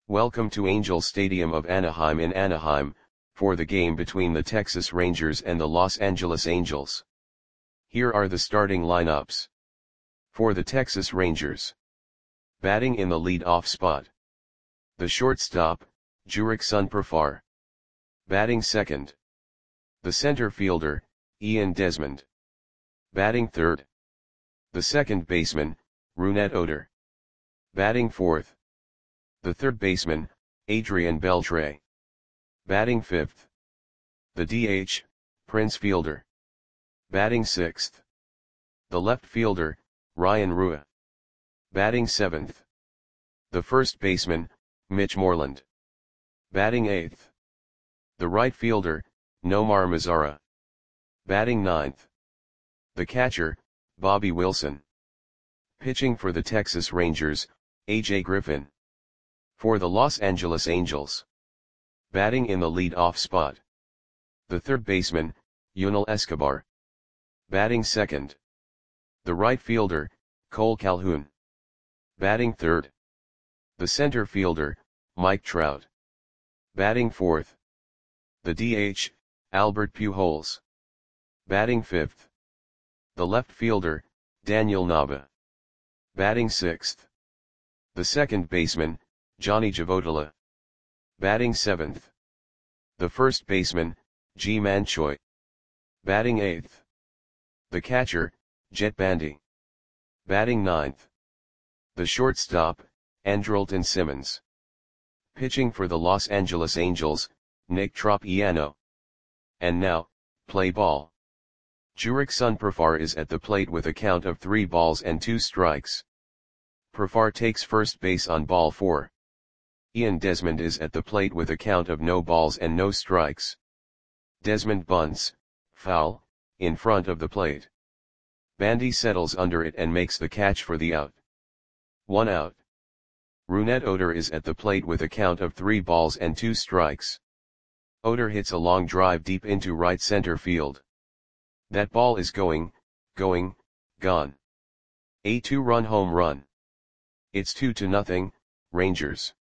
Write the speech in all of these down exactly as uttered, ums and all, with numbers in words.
Welcome to Angel Stadium of Anaheim in Anaheim, for the game between the Texas Rangers and the Los Angeles Angels. Here are the starting lineups. For the Texas Rangers. Batting in the lead-off spot. The shortstop, Jurickson Profar. Batting second. The center fielder, Ian Desmond. Batting third. The second baseman, Rougned Odor. Batting fourth. The third baseman, Adrian Beltre. Batting fifth. The D H, Prince Fielder. Batting sixth. The left fielder, Ryan Rua. Batting seventh. The first baseman, Mitch Moreland. Batting eighth. The right fielder, Nomar Mazara. Batting ninth. The catcher, Bobby Wilson. Pitching for the Texas Rangers, A J Griffin. For the Los Angeles Angels. Batting in the lead-off spot. The third baseman, Yunel Escobar. Batting second. The right fielder, Cole Calhoun. Batting third. The center fielder, Mike Trout. Batting fourth. The D H, Albert Pujols. Batting fifth. The left fielder, Daniel Nava. Batting sixth. The second baseman, Johnny Javotila. Batting seventh. The first baseman, Ji-Man Choi. Batting eighth. The catcher, Jet Bandy. Batting ninth. The shortstop, Andrelton Simmons. Pitching for the Los Angeles Angels, Nick Tropiano. And now, play ball. Jurickson Profar is at the plate with a count of three balls and two strikes. Profar takes first base on ball four. Ian Desmond is at the plate with a count of no balls and no strikes. Desmond bunts, foul, in front of the plate. Bandy settles under it and makes the catch for the out. One out. Rougned Odor is at the plate with a count of three balls and two strikes. Odor hits a long drive deep into right center field. That ball is going, going, gone. A two-run home run. It's two to nothing, Rangers.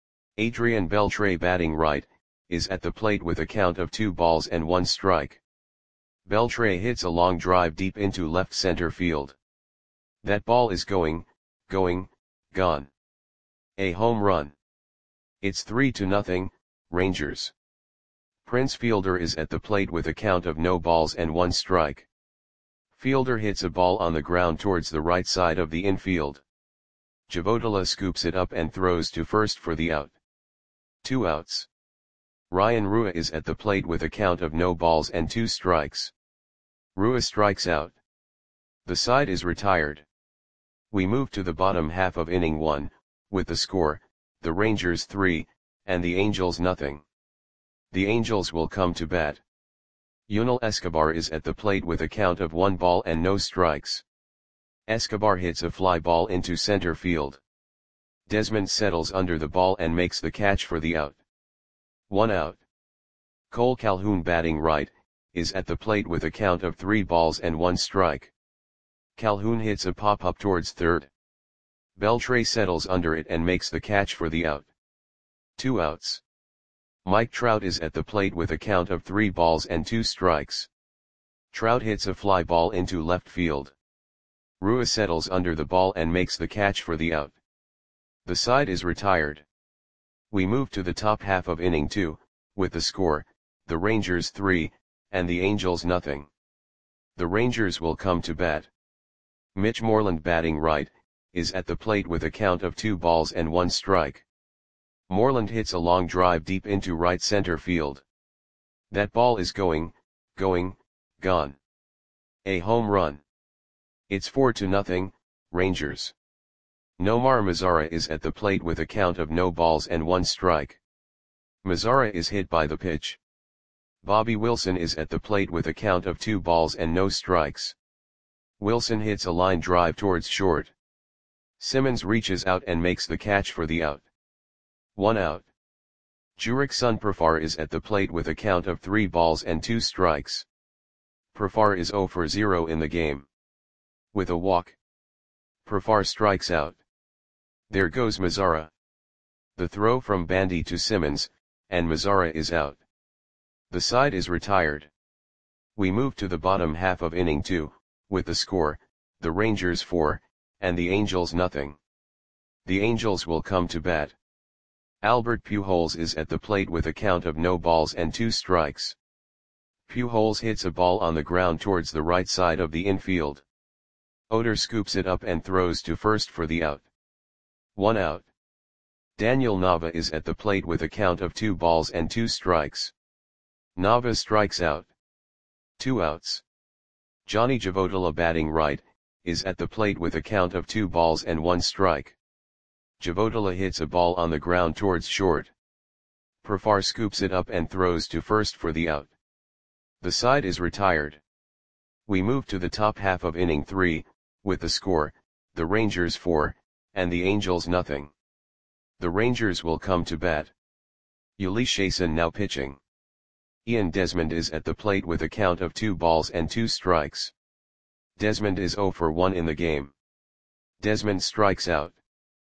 Adrian Beltre, batting right, is at the plate with a count of two balls and one strike. Beltre hits a long drive deep into left center field. That ball is going, going, gone. A home run. It's three to nothing, Rangers. Prince Fielder is at the plate with a count of no balls and one strike. Fielder hits a ball on the ground towards the right side of the infield. Javotila scoops it up and throws to first for the out. Two outs. Ryan Rua is at the plate with a count of no balls and two strikes. Rua strikes out. The side is retired. We move to the bottom half of inning one, with the score, the Rangers three, and the Angels nothing. The Angels will come to bat. Yunel Escobar is at the plate with a count of one ball and no strikes. Escobar hits a fly ball into center field. Desmond settles under the ball and makes the catch for the out. One out. Cole Calhoun, batting right, is at the plate with a count of three balls and one strike. Calhoun hits a pop-up towards third. Beltre settles under it and makes the catch for the out. Two outs. Mike Trout is at the plate with a count of three balls and two strikes. Trout hits a fly ball into left field. Rua settles under the ball and makes the catch for the out. The side is retired. We move to the top half of inning two, with the score, the Rangers three, and the Angels nothing. The Rangers will come to bat. Mitch Moreland, batting right, is at the plate with a count of two balls and one strike. Moreland hits a long drive deep into right center field. That ball is going, going, gone. A home run. It's four to nothing, Rangers. Nomar Mazara is at the plate with a count of no balls and one strike. Mazara is hit by the pitch. Bobby Wilson is at the plate with a count of two balls and no strikes. Wilson hits a line drive towards short. Simmons reaches out and makes the catch for the out. One out. Jurickson Profar is at the plate with a count of three balls and two strikes. Profar is zero for zero in the game. With a walk, Profar strikes out. There goes Mazara. The throw from Bandy to Simmons, and Mazara is out. The side is retired. We move to the bottom half of inning two, with the score, the Rangers four, and the Angels nothing. The Angels will come to bat. Albert Pujols is at the plate with a count of no balls and two strikes. Pujols hits a ball on the ground towards the right side of the infield. Oder scoops it up and throws to first for the out. One out. Daniel Nava is at the plate with a count of two balls and two strikes. Nava strikes out. Two outs. Johnny Javotola, batting right, is at the plate with a count of two balls and one strike. Javotola hits a ball on the ground towards short. Profar scoops it up and throws to first for the out. The side is retired. We move to the top half of inning three, with the score, the Rangers four, and the Angels nothing. The Rangers will come to bat. Uli Chasen now pitching. Ian Desmond is at the plate with a count of two balls and two strikes. Desmond is oh for one in the game. Desmond strikes out.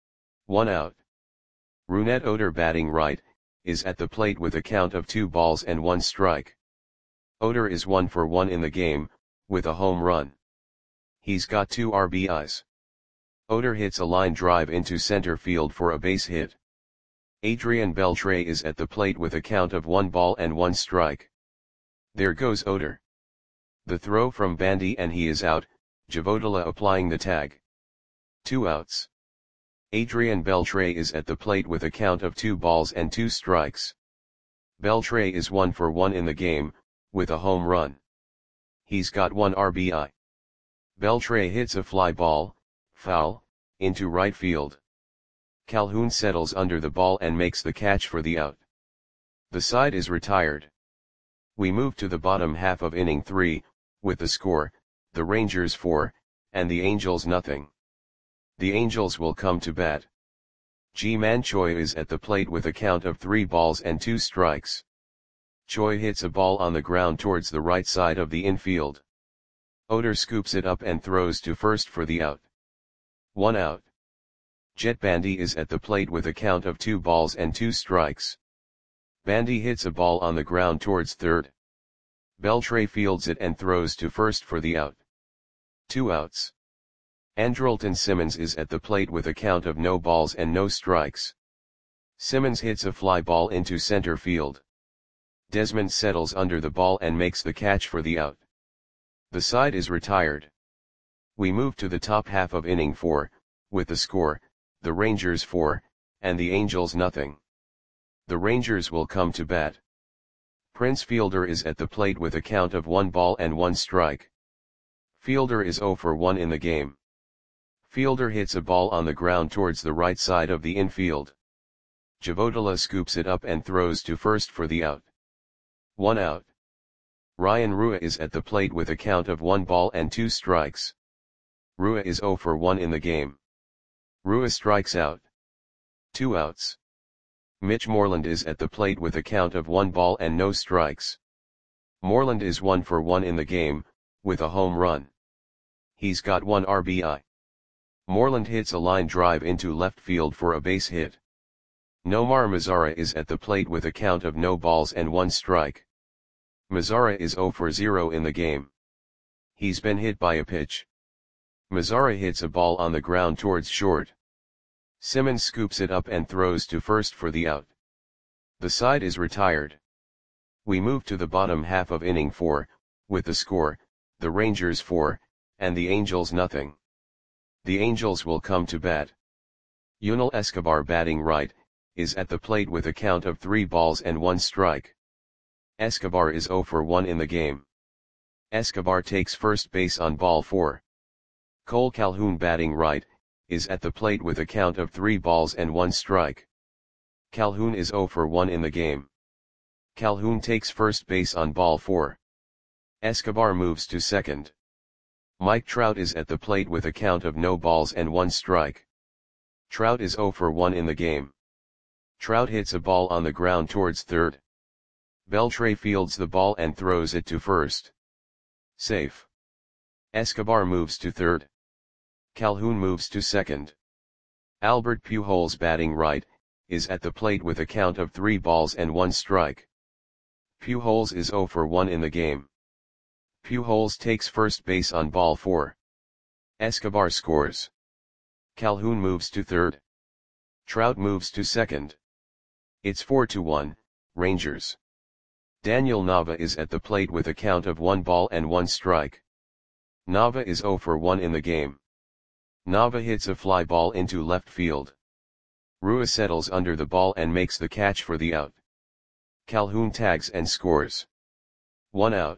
One out. Rougned Odor, batting right, is at the plate with a count of two balls and one strike. Odor is one for one in the game, with a home run. He's got two R B Is. Odor hits a line drive into center field for a base hit. Adrian Beltre is at the plate with a count of one ball and one strike. There goes Odor. The throw from Bandy and he is out, Javotola applying the tag. Two outs. Adrian Beltre is at the plate with a count of two balls and two strikes. Beltre is one for one in the game, with a home run. He's got one R B I. Beltre hits a fly ball, foul, into right field. Calhoun settles under the ball and makes the catch for the out. The side is retired. We move to the bottom half of inning three, with the score, the Rangers four, and the Angels nothing. The Angels will come to bat. Ji-Man Choi is at the plate with a count of three balls and two strikes. Choi hits a ball on the ground towards the right side of the infield. Oder scoops it up and throws to first for the out. One out. Jet Bandy is at the plate with a count of two balls and two strikes. Bandy hits a ball on the ground towards third. Beltre fields it and throws to first for the out. Two outs. Andrelton Simmons is at the plate with a count of no balls and no strikes. Simmons hits a fly ball into center field. Desmond settles under the ball and makes the catch for the out. The side is retired. We move to the top half of inning four, with the score, the Rangers four, and the Angels nothing. The Rangers will come to bat. Prince Fielder is at the plate with a count of one ball and one strike. Fielder is oh for one in the game. Fielder hits a ball on the ground towards the right side of the infield. Javotola scoops it up and throws to first for the out. One out. Ryan Rua is at the plate with a count of one ball and two strikes. Rua is oh for one in the game. Rua strikes out. Two outs. Mitch Moreland is at the plate with a count of one ball and no strikes. Moreland is one for one in the game, with a home run. He's got one R B I. Moreland hits a line drive into left field for a base hit. Nomar Mazara is at the plate with a count of no balls and one strike. Mazara is oh for zero in the game. He's been hit by a pitch. Mazara hits a ball on the ground towards short. Simmons scoops it up and throws to first for the out. The side is retired. We move to the bottom half of inning four, with the score, the Rangers four, and the Angels nothing. The Angels will come to bat. Yunel Escobar, batting right, is at the plate with a count of three balls and one strike. Escobar is oh for one in the game. Escobar takes first base on ball four. Cole Calhoun, batting right, is at the plate with a count of three balls and one strike. Calhoun is oh for one in the game. Calhoun takes first base on ball four. Escobar moves to second. Mike Trout is at the plate with a count of no balls and one strike. Trout is oh for one in the game. Trout hits a ball on the ground towards third. Beltre fields the ball and throws it to first. Safe. Escobar moves to third. Calhoun moves to second. Albert Pujols, batting right, is at the plate with a count of three balls and one strike. Pujols is zero for one in the game. Pujols takes first base on ball four. Escobar scores. Calhoun moves to third. Trout moves to second. It's four to one, Rangers. Daniel Nava is at the plate with a count of one ball and one strike. Nava is zero for one in the game. Nava hits a fly ball into left field. Rua settles under the ball and makes the catch for the out. Calhoun tags and scores. One out.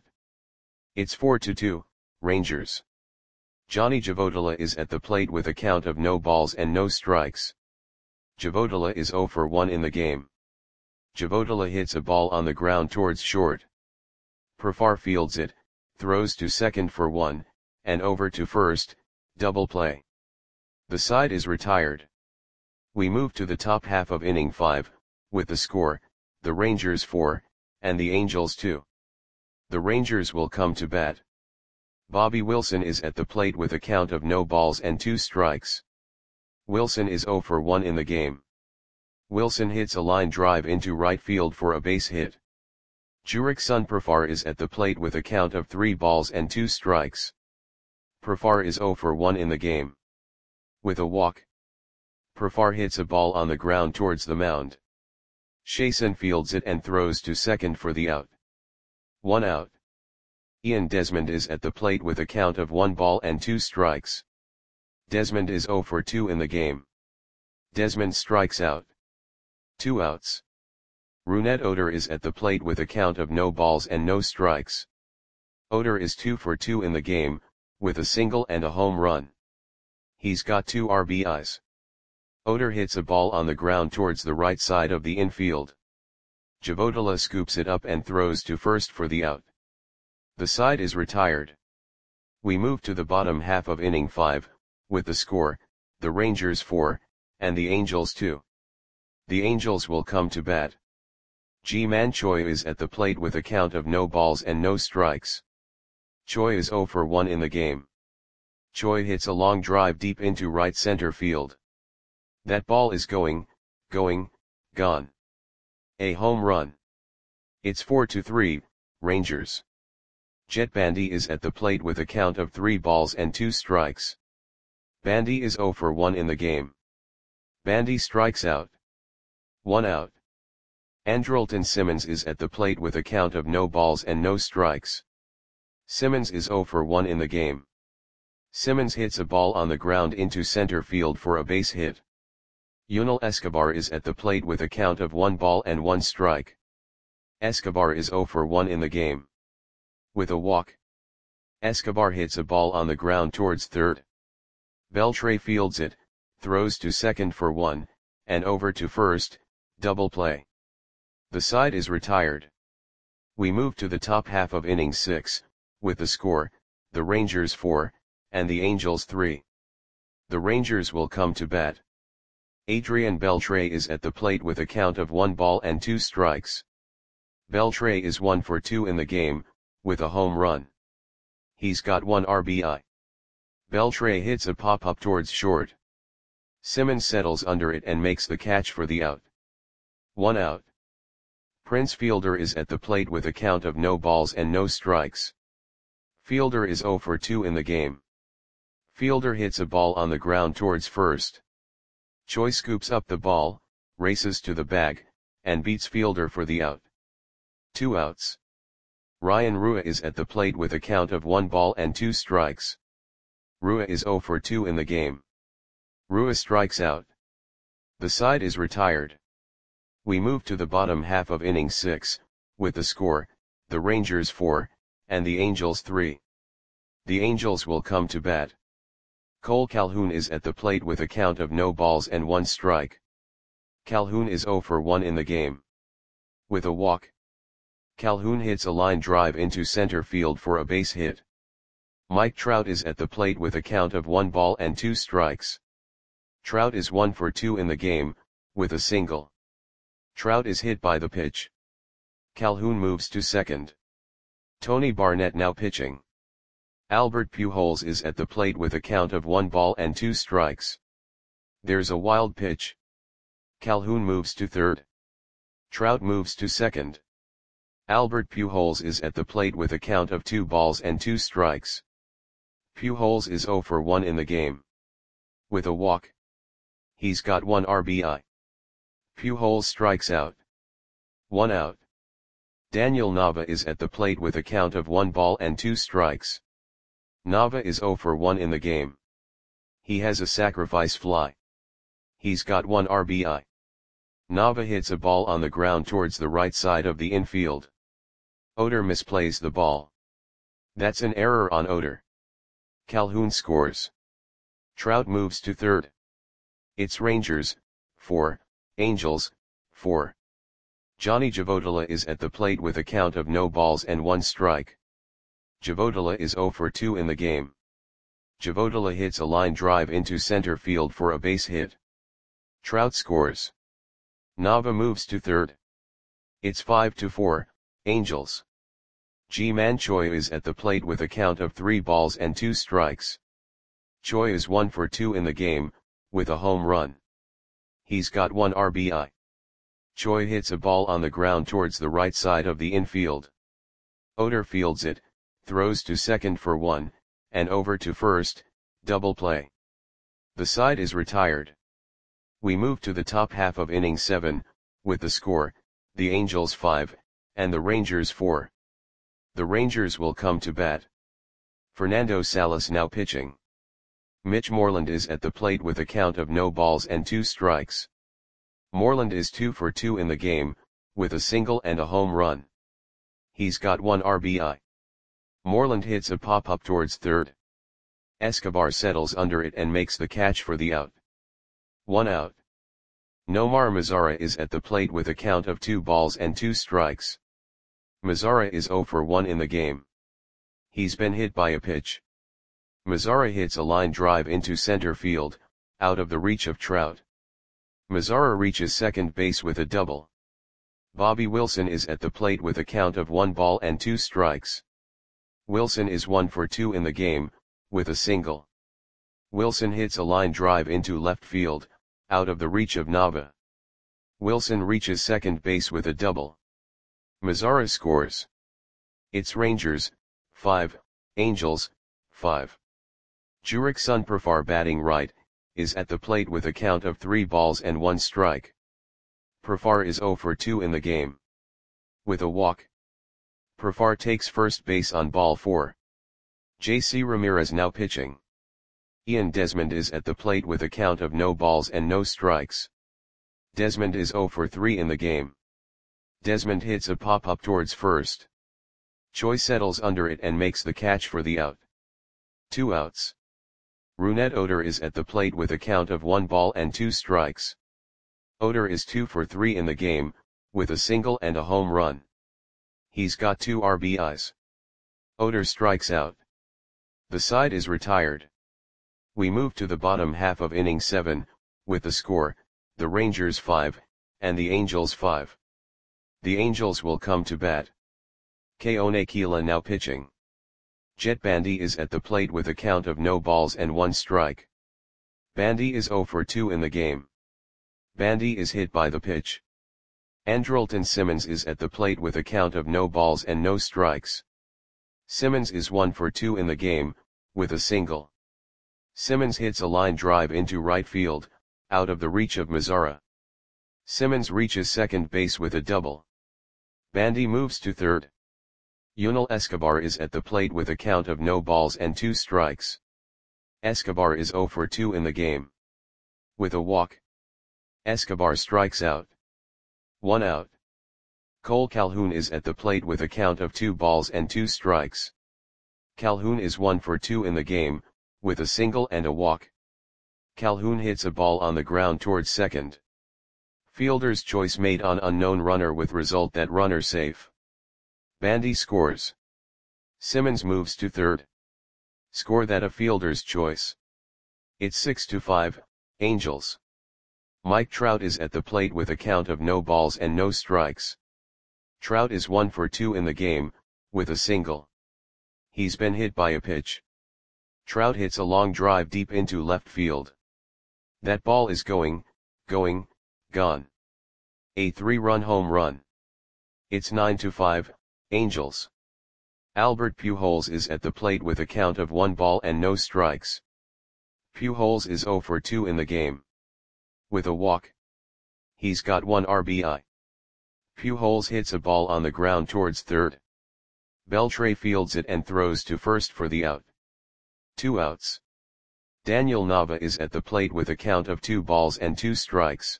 It's four to two, Rangers. Johnny Javodala is at the plate with a count of no balls and no strikes. Javodala is zero for one in the game. Javodala hits a ball on the ground towards short. Profar fields it, throws to second for one, and over to first, double play. The side is retired. We move to the top half of inning five, with the score, the Rangers four, and the Angels two. The Rangers will come to bat. Bobby Wilson is at the plate with a count of no balls and two strikes. Wilson is zero for one in the game. Wilson hits a line drive into right field for a base hit. Jurickson Profar is at the plate with a count of three balls and two strikes. Profar is zero for one in the game. With a walk, Profar hits a ball on the ground towards the mound. Chasen fields it and throws to second for the out. One out. Ian Desmond is at the plate with a count of one ball and two strikes. Desmond is zero for two in the game. Desmond strikes out. Two outs. Rougned Odor is at the plate with a count of no balls and no strikes. Odor is two for two in the game, with a single and a home run. He's got two R B Is. Odor hits a ball on the ground towards the right side of the infield. Javodala scoops it up and throws to first for the out. The side is retired. We move to the bottom half of inning five, with the score, the Rangers four, and the Angels two. The Angels will come to bat. Ji-Man Choi is at the plate with a count of no balls and no strikes. Choi is zero for one in the game. Choi hits a long drive deep into right center field. That ball is going, going, gone. A home run. It's four to three, Rangers. Jet Bandy is at the plate with a count of three balls and two strikes. Bandy is zero for one in the game. Bandy strikes out. One out. Andrelton Simmons is at the plate with a count of no balls and no strikes. Simmons is zero for one in the game. Simmons hits a ball on the ground into center field for a base hit. Yunel Escobar is at the plate with a count of one ball and one strike. Escobar is zero for one in the game. With a walk, Escobar hits a ball on the ground towards third. Beltre fields it, throws to second for one, and over to first, double play. The side is retired. We move to the top half of inning six, with the score, the Rangers four, and the Angels three. The Rangers will come to bat. Adrian Beltre is at the plate with a count of one ball and two strikes. Beltre is one for two in the game, with a home run. He's got one R B I. Beltre hits a pop-up towards short. Simmons settles under it and makes the catch for the out. One out. Prince Fielder is at the plate with a count of no balls and no strikes. Fielder is zero for two in the game. Fielder hits a ball on the ground towards first. Choi scoops up the ball, races to the bag, and beats Fielder for the out. Two outs. Ryan Rua is at the plate with a count of one ball and two strikes. Rua is zero for two in the game. Rua strikes out. The side is retired. We move to the bottom half of inning six, with the score, the Rangers four, and the Angels three. The Angels will come to bat. Cole Calhoun is at the plate with a count of no balls and one strike. Calhoun is zero for one in the game. With a walk, Calhoun hits a line drive into center field for a base hit. Mike Trout is at the plate with a count of one ball and two strikes. Trout is one for two in the game, with a single. Trout is hit by the pitch. Calhoun moves to second. Tony Barnett now pitching. Albert Pujols is at the plate with a count of one ball and two strikes. There's a wild pitch. Calhoun moves to third. Trout moves to second. Albert Pujols is at the plate with a count of two balls and two strikes. Pujols is zero for one in the game. With a walk. He's got one R B I. Pujols strikes out. One out. Daniel Nava is at the plate with a count of one ball and two strikes. Nava is zero for one in the game. He has a sacrifice fly. He's got one R B I. Nava hits a ball on the ground towards the right side of the infield. Oder misplays the ball. That's an error on Oder. Calhoun scores. Trout moves to third. It's Rangers, four, Angels, four. Johnny Javotila is at the plate with a count of no balls and one strike. Javotila is zero for two in the game. Javotila hits a line drive into center field for a base hit. Trout scores. Nava moves to third. It's five to four, Angels. Ji-Man Choi is at the plate with a count of three balls and two strikes. Choi is one for two in the game, with a home run. He's got one R B I. Choi hits a ball on the ground towards the right side of the infield. Oder fields it, throws to second for one, and over to first, double play. The side is retired. We move to the top half of inning seven, with the score, the Angels five, and the Rangers four. The Rangers will come to bat. Fernando Salas now pitching. Mitch Moreland is at the plate with a count of no balls and two strikes. Moreland is two for two in the game, with a single and a home run. He's got one R B I. Moreland hits a pop-up towards third. Escobar settles under it and makes the catch for the out. One out. Nomar Mazara is at the plate with a count of two balls and two strikes. Mazara is zero for one in the game. He's been hit by a pitch. Mazara hits a line drive into center field, out of the reach of Trout. Mazara reaches second base with a double. Bobby Wilson is at the plate with a count of one ball and two strikes. Wilson is one for two in the game, with a single. Wilson hits a line drive into left field, out of the reach of Nava. Wilson reaches second base with a double. Mazara scores. It's Rangers, five, Angels, five. Jurickson Profar batting right, is at the plate with a count of three balls and one strike. Profar is zero for two in the game. With a walk. Profar takes first base on ball four. J C Ramirez now pitching. Ian Desmond is at the plate with a count of no balls and no strikes. Desmond is zero for three in the game. Desmond hits a pop-up towards first. Choi settles under it and makes the catch for the out. Two outs. Rougned Oder is at the plate with a count of one ball and two strikes. Oder is two for three in the game, with a single and a home run. He's got two R B Is. Oder strikes out. The side is retired. We move to the bottom half of inning seven, with the score, the Rangers five, and the Angels five. The Angels will come to bat. Keone Kela now pitching. Jet Bandy is at the plate with a count of no balls and one strike. Bandy is zero for two in the game. Bandy is hit by the pitch. Andrelton Simmons is at the plate with a count of no balls and no strikes. Simmons is one for two in the game, with a single. Simmons hits a line drive into right field, out of the reach of Mazara. Simmons reaches second base with a double. Bandy moves to third. Yunel Escobar is at the plate with a count of no balls and two strikes. Escobar is zero for two in the game. With a walk. Escobar strikes out. One out. Cole Calhoun is at the plate with a count of two balls and two strikes. Calhoun is one for two in the game, with a single and a walk. Calhoun hits a ball on the ground towards second. Fielder's choice made on unknown runner with result that runner safe. Bandy scores. Simmons moves to third. Score that a fielder's choice. It's six to five, Angels. Mike Trout is at the plate with a count of no balls and no strikes. Trout is one for two in the game, with a single. He's been hit by a pitch. Trout hits a long drive deep into left field. That ball is going, going, gone. A three-run home run. It's nine to five, Angels. Albert Pujols is at the plate with a count of one ball and no strikes. Pujols is zero for two in the game. With a walk. He's got one R B I. Pujols hits a ball on the ground towards third. Beltre fields it and throws to first for the out. Two outs. Daniel Nava is at the plate with a count of two balls and two strikes.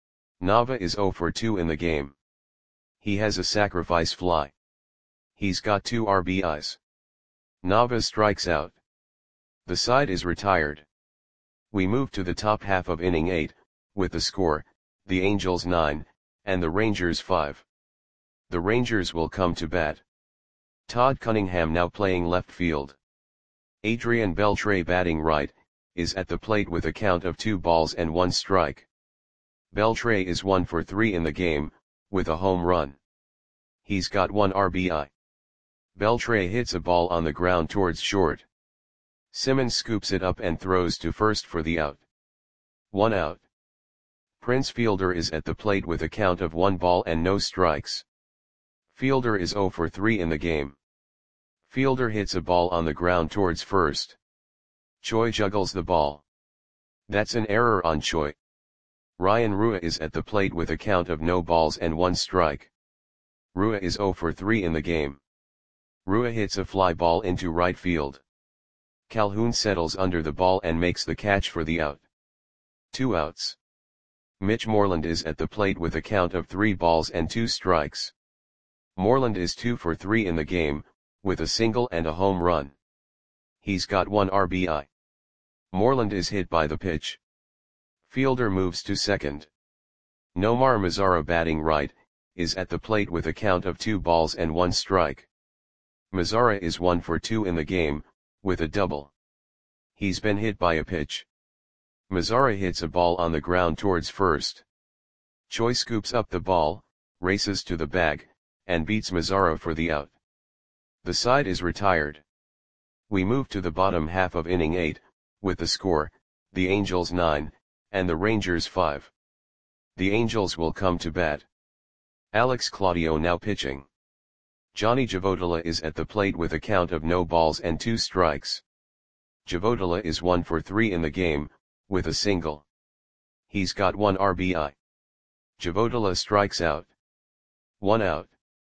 Nava is zero for two in the game. He has a sacrifice fly. He's got two R B Is. Nava strikes out. The side is retired. We move to the top half of inning eight, with the score, the Angels nine, and the Rangers five. The Rangers will come to bat. Todd Cunningham now playing left field. Adrian Beltre batting right, is at the plate with a count of two balls and one strike. Beltre is one for three in the game, with a home run. He's got one R B I. Beltre hits a ball on the ground towards short. Simmons scoops it up and throws to first for the out. One out. Prince Fielder is at the plate with a count of one ball and no strikes. Fielder is zero for three in the game. Fielder hits a ball on the ground towards first. Choi juggles the ball. That's an error on Choi. Ryan Rua is at the plate with a count of no balls and one strike. Rua is zero for three in the game. Rua hits a fly ball into right field. Calhoun settles under the ball and makes the catch for the out. Two outs. Mitch Moreland is at the plate with a count of three balls and two strikes. Moreland is two for three in the game, with a single and a home run. He's got one R B I. Moreland is hit by the pitch. Fielder moves to second. Nomar Mazara batting right, is at the plate with a count of two balls and one strike. Mazara is one for two in the game, with a double. He's been hit by a pitch. Mazara hits a ball on the ground towards first. Choi scoops up the ball, races to the bag, and beats Mazara for the out. The side is retired. We move to the bottom half of inning eight, with the score, the Angels nine, and the Rangers five. The Angels will come to bat. Alex Claudio now pitching. Johnny Javodala is at the plate with a count of no balls and two strikes. Javodala is one for three in the game, with a single. He's got one R B I. Javodala strikes out. One out.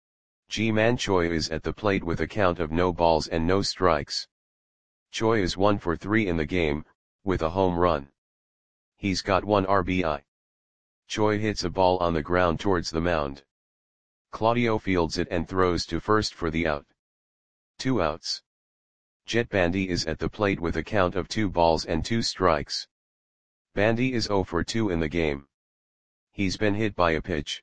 Ji-Man Choi is at the plate with a count of no balls and no strikes. Choi is one for three in the game, with a home run. He's got one R B I. Choi hits a ball on the ground towards the mound. Claudio fields it and throws to first for the out. Two outs. Jet Bandy is at the plate with a count of two balls and two strikes. Bandy is zero for two in the game. He's been hit by a pitch.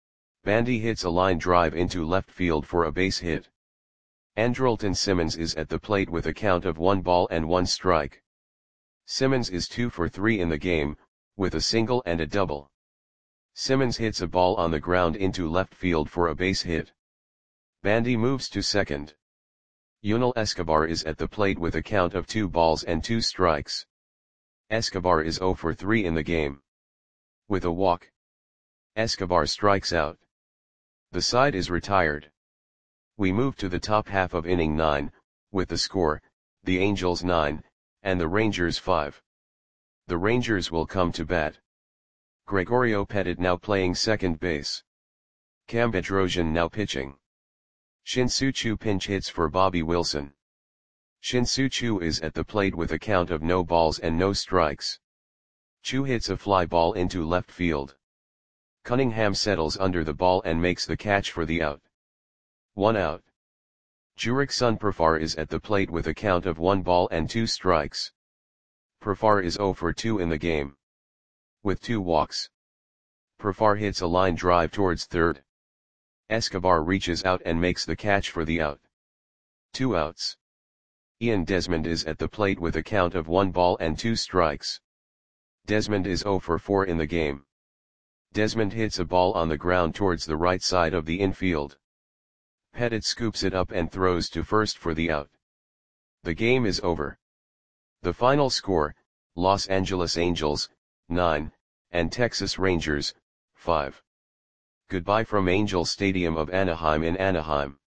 Bandy hits a line drive into left field for a base hit. Andrelton Simmons is at the plate with a count of one ball and one strike. Simmons is two for three in the game, with a single and a double. Simmons hits a ball on the ground into left field for a base hit. Bandy moves to second. Yunel Escobar is at the plate with a count of two balls and two strikes. Escobar is zero for three in the game. With a walk. Escobar strikes out. The side is retired. We move to the top half of inning nine, with the score, the Angels nine, and the Rangers five. The Rangers will come to bat. Gregorio Petit now playing second base. Cam Bedrosian now pitching. Shin-Soo Choo pinch hits for Bobby Wilson. Shin-Soo Choo is at the plate with a count of no balls and no strikes. Choo hits a fly ball into left field. Cunningham settles under the ball and makes the catch for the out. One out. Jurickson Profar is at the plate with a count of one ball and two strikes. Profar is zero for two in the game. With two walks. Profar hits a line drive towards third. Escobar reaches out and makes the catch for the out. Two outs. Ian Desmond is at the plate with a count of one ball and two strikes. Desmond is zero for four in the game. Desmond hits a ball on the ground towards the right side of the infield. Petit scoops it up and throws to first for the out. The game is over. The final score, Los Angeles Angels, nine, and Texas Rangers, five. Goodbye from Angel Stadium of Anaheim in Anaheim.